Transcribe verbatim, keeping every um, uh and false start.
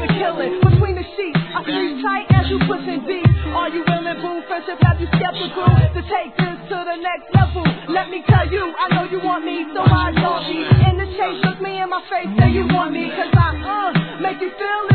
to kill it. Between the sheets, I sleep tight as you pushing deep. Are you willing, boo? Friendship have you skeptical to take this to the next level? Let me tell you, I know you want me, so I don't be in the chase. Look me in my face, say you want me, cause I uh make you feel it.